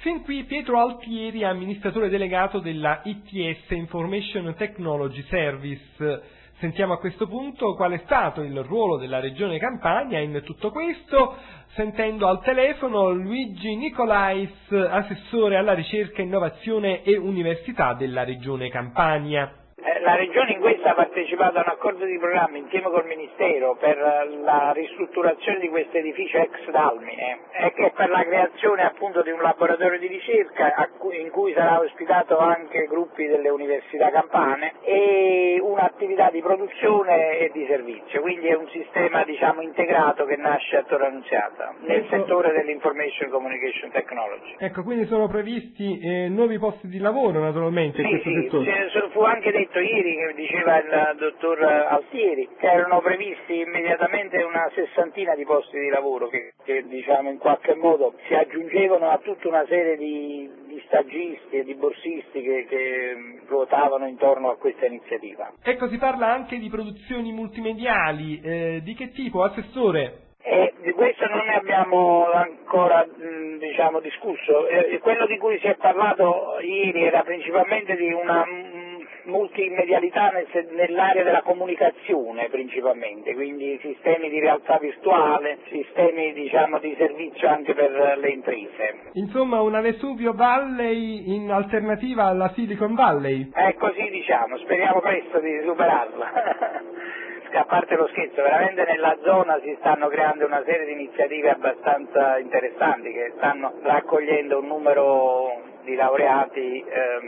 Fin qui Pietro Altieri, amministratore delegato della ITS, Information Technology Service. Sentiamo a questo punto qual è stato il ruolo della Regione Campania in tutto questo, sentendo al telefono Luigi Nicolais, assessore alla ricerca, innovazione e università della Regione Campania. La Regione in questo ha partecipato a un accordo di programma insieme col Ministero per la ristrutturazione di questo edificio ex Dalmine e per la creazione appunto di un laboratorio di ricerca in cui sarà ospitato anche gruppi delle università campane e un'attività di produzione e di servizio, quindi è un sistema integrato che nasce a Torre Annunziata nel settore dell'information communication technology. Ecco, quindi sono previsti nuovi posti di lavoro naturalmente in questo settore. Sì, fu anche detto ieri, che diceva il dottor Altieri, che erano previsti immediatamente una sessantina di posti di lavoro che in qualche modo si aggiungevano a tutta una serie di stagisti e di borsisti che ruotavano intorno a questa iniziativa. Ecco, si parla anche di produzioni multimediali, di che tipo, assessore? Di questo non ne abbiamo ancora discusso. Quello di cui si è parlato ieri era principalmente di una multimedialità nell'area della comunicazione principalmente, quindi sistemi di realtà virtuale, sistemi di servizio anche per le imprese. Insomma una Vesuvio Valley in alternativa alla Silicon Valley. Così speriamo presto di superarla. A parte lo scherzo, veramente nella zona si stanno creando una serie di iniziative abbastanza interessanti che stanno raccogliendo un numero di laureati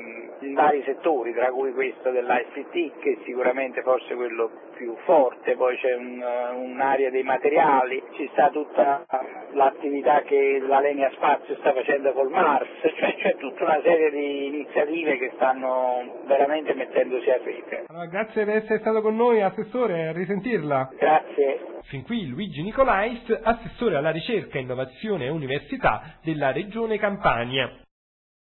in vari settori, tra cui questo dell'ICT, che è sicuramente forse quello più forte, poi c'è un'area dei materiali, ci sta tutta l'attività che l'Alenia Spazio sta facendo col Mars, cioè c'è tutta una serie di iniziative che stanno veramente mettendosi a rete. Allora, grazie per essere stato con noi, assessore, a risentirla. Grazie. Fin qui Luigi Nicolais, assessore alla ricerca, innovazione e università della Regione Campania.